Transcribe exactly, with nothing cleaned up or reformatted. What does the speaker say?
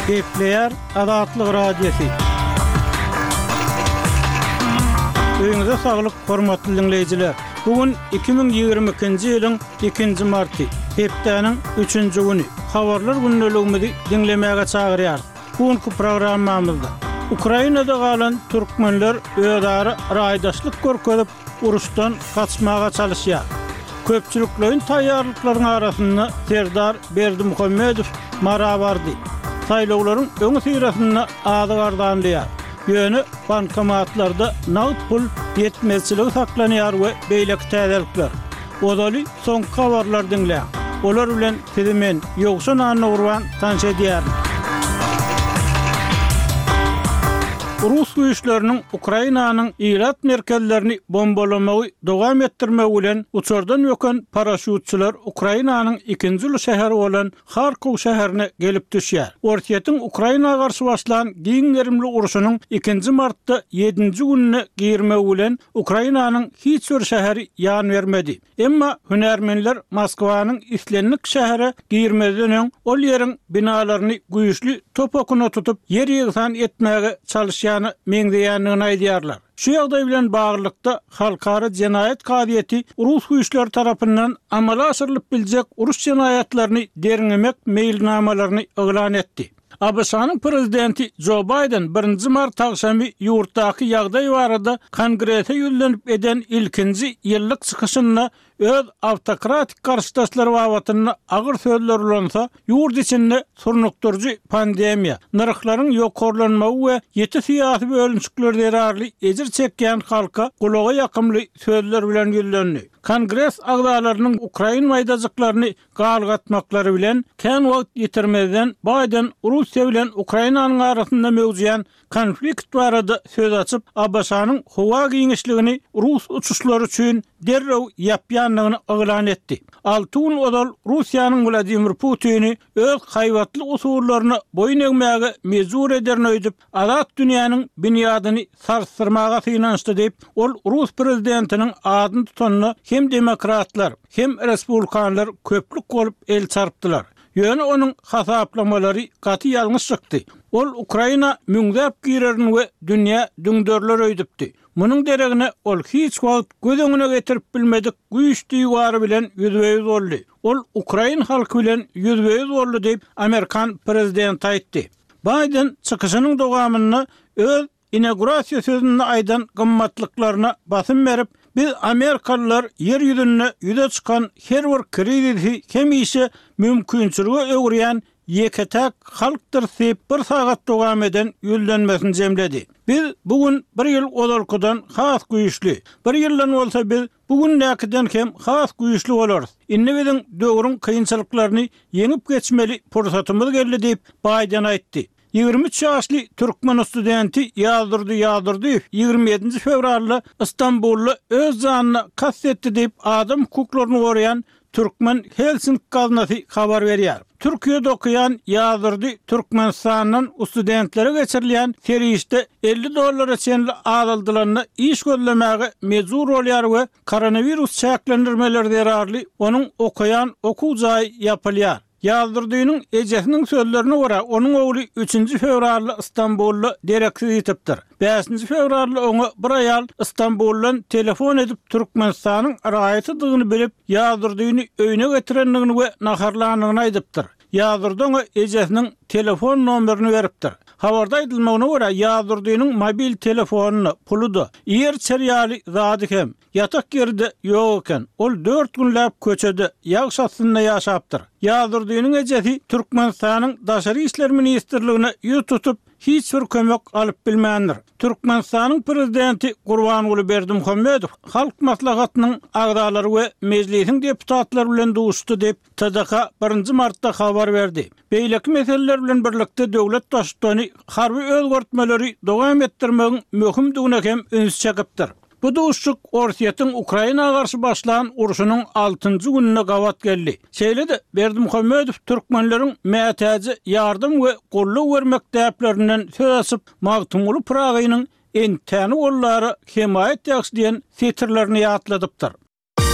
Kepler Adatlyk Radiosi. Öňüňize saglyk, hormatly dinleýijiler. Bugün iki bin ýygrimi ikinji ýylyň ikinji marty, hepdeniň üçünji güni. Habarlar günneligimizi dinlemäge çagyrýar. Bugünkü programmamyzda Ukrainada galan türkmenler öýdary raýdaşlyk görkezip uruşdan kaçmaga çalışýar. Köpçüliklerin taýýarlyklarynyň arasynda Serdar Berdimuhammedow mara bardy. Saýlawlaryň öňü syrasynda ady gardanýar. Ýöne bankomatlarda nagd pul ýetmezçiligi saklanýar we beýleki täzelikler. Odaly soňky habarlar dinleýär. Olar bilen sizimen ýogşan anagurwan tanşa edýär. Rus güýçleriniň Ukrainanyň irat merkezlerini bombalamagy dowam etdirmegi bilen uçurdan ýöken paraşutçylar Ukrainanyň ikinji şäheri bolan Harkow şäherine gelip düşýär. Ortiýetiň Ukraina garşy başlan giňerimli uruşynyň ikinji martda ýedinji gününe girmegi bilen Ukrainanyň hiç bir şäheri ýan bermedi. Emma hünärmenler Moskwanyň islenlik şähere girmeden öň ol ýeriň binalaryny güýçli topokuna tutup ýer ýygsan etmäge çalışýar meňdeýänligini aýdýarlar. Şu ýagdaý bilen baglykda halkara jenaýat kadiýeti Rus güýçleri tarapyndan amala aşyrylyp biljek uruş jenaýatlaryny deriňemek meýilnamalaryny eglan etdi. A B S-nyň prezidenti Joe Biden birinji mart agşamy ýurtdaky ýagdaý barada kongrese ýüllenip eden ilkinji ýyllyk çykyşyna öz awtokratik garşydaşlary babatyny agyr sözler ulansa, ýurt içinde surnukturjy pandemiýa, narhlaryň ýokarlanmagy we ýeti syýasy bölünçikler derarly ejir çekýän halka gulaga ýakymly sözler bilen ýüllendi. Kongres agdalarynyň Ukraina maýdajaklaryny galgatmaklary bilen kän wagt ýetirmeden Biden Russiýa bilen Ukrainanyň arasynda mewjudyan konflikt barada söz açyp A B S-nyň howa giňişligini Rus uçuşlary üçin derrew ýapýanlygyny eglan etdi. Altyn odal Russiýanyň Vladimir Putini öz haýwatly usullaryny boyun egmäge mejbur ederini öýdüp, azat dünýäniň binýadyny sarsdyrmaga synançdy diýip, ol Rus prezidentiniň adyny tutanyny hem demokratlar, hem respublikanlar köplük bolup el çarpdylar. Ýöne onuň hasaplamalary gaty ýalňyş çykdy. Ol Ukraina müňdäp girerini we dünýä düňdörler öýdüpdi. Munyň deregine ol hiç wagt göz öňüne getirip bilmedik güýçli ýugary bilen ýüzbeýiz boldy. Ol Ukraina halky bilen ýüzbeýiz boldy diýip Amerikan prezidenti aýtdy. Biden çykyşynyň dowamyny öz inaugurasiýa sözünde aýdan gymmatlyklaryna basym berip, biz Amerikalılar yer ýüzüne ýüze çykan her bir krizisi hem işe mümkinçiligi öwrýän ýeketek halkdyr diýip bir sagat dowam eden ýüllenmesini jemledi. Biz bugün bir ýyl olarkydan has güýçli, bir ýyldan bolsa biz bugün näkiden hem has güýçli bolarys. Indi biziň döwrüň kynçylyklaryny ýeňip geçmeli pursatymyz geldi diýip Biden aýtdy. ýygrimi üç ýaşly türkmen studenti ýazdyrdy ýazdyrdy ýygrimi ýedinji fevralda Istanbulda öz janyny kastetdi diýip adam hukuklaryny goraýan Türkmen Helsinki gaznasy habar berýär. Türkiýede okuyan ýazdyrdy Türkmenistanyň studentlere geçirilýän serişde elli dollara çenli aldylaryny iş gözlemäge mejbur bolýar we koronavirus çäklendirmeleri derarly onuň okuyan okuw jaý ýapylýar. Ýazdyrdynyň ejesiniň sözlerine görä, onuň ogly üçünji fevralda Istanbulda dereksiz ýetipdir. beşinji fevralda oňa bir aýal Istanbuldan telefon edip Türkmenistanyň raýatydygyny bilip, ýazdyrdyny öýüne getirenligini we naharlanygyny aýdypdyr. Ýazdyrdyň ejesiniň telefon nomerini beripdir. Habarda aýdylmagyna görä, ýazdyrdynyň mobil telefonuny, puludy, ýer çerýaly zady hem ýatak ýerde ýok eken. Ol dört günläp köçede ýagşatynda ýaşapdyr. Ýazdyrdynyň ejesi Türkmenistanyň daşary işler ministrligine ýüz tutup hiç bir kömek alyp bilmändir. Türkmenistanyň prezidenti Gurbanuly Berdimuhammedow halk maslahatynyň agdalary we mejlisiň deputatlary bilen duşdy diýip T D K birinji martda habar berdi. Beýleki meseleler bilen birlikde döwlet başçylygy harby özgertmeleri dowam etdirmegiň möhümdigine hem üns çekipdir. Bu duşuk Ortiýetiň Ukraina garşy başlan uruşynyň altynjy gününe gawat geldi. Şeýle-de Berdimuhammedow türkmenleriň mätäji ýardym we golluk bermek täplerinden söz açyp magtumuly Pragaýynyň entäni gollary hemaýet ýaksy diýen setirlerini ýatladypdyr.